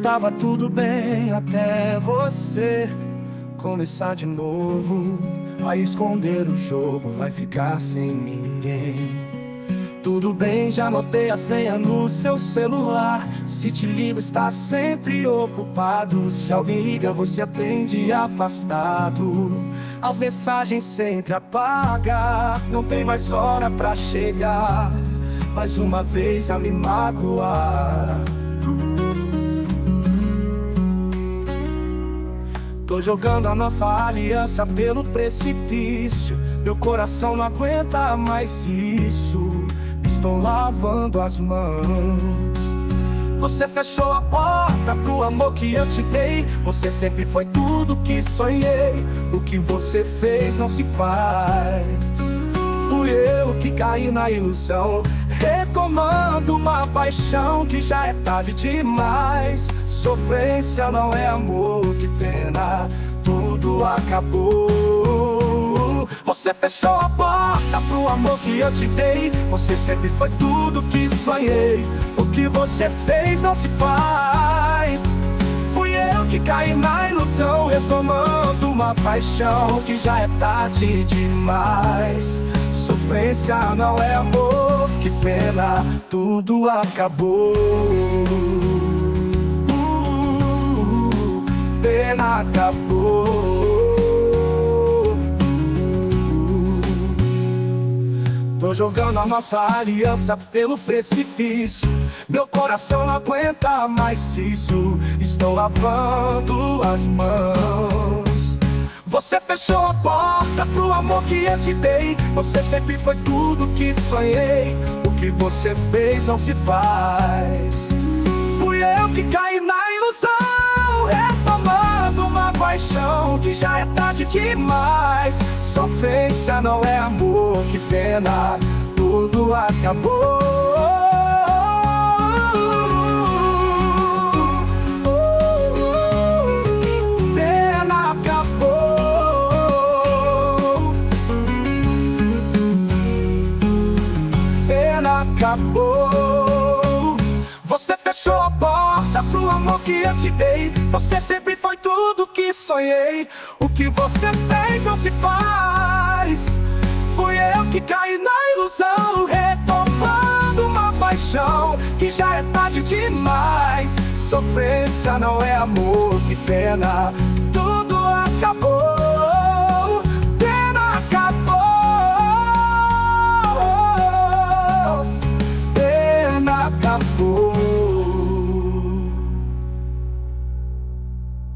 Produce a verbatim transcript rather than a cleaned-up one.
estava tudo bem até você começar de novo. Vai esconder o jogo, vai ficar sem ninguém. Tudo bem, já anotei a senha no seu celular. Se te ligo, está sempre ocupado. Se alguém liga, você atende afastado. As mensagens sempre apaga. Não tem mais hora pra chegar. Mais uma vez a me magoar. Tô jogando a nossa aliança pelo precipício. Meu coração não aguenta mais isso. Estou lavando as mãos. Você fechou a porta pro amor que eu te dei. Você sempre foi tudo que sonhei. O que você fez não se faz. Fui eu que caí na ilusão, retomando uma paixão que já é tarde demais. Sofrência não é amor, que pena, tudo acabou. Você fechou a porta pro amor que eu te dei. Você sempre foi tudo que sonhei. O que você fez não se faz. Fui eu que caí na ilusão, retomando uma paixão que já é tarde demais. Sofrência não é amor, que pena, tudo acabou. uh, Pena acabou. Tô jogando a nossa aliança pelo precipício. Meu coração não aguenta mais isso. Estou lavando as mãos. Você fechou a porta pro amor que eu te dei. Você sempre foi tudo que sonhei. O que você fez não se faz. Fui eu que caí na ilusão, retomando uma paixão que já é tarde demais. Sofrência não é amor, que pena, tudo acabou. Pena acabou. Pena acabou. Você fechou a porta pro amor que eu te dei. Você sempre foi tudo que sonhei. O que você fez não se faz. Fui eu que caí na ilusão, retomando uma paixão que já é tarde demais. Sofrência não é amor, que pena, tudo acabou. Pena acabou. Pena acabou.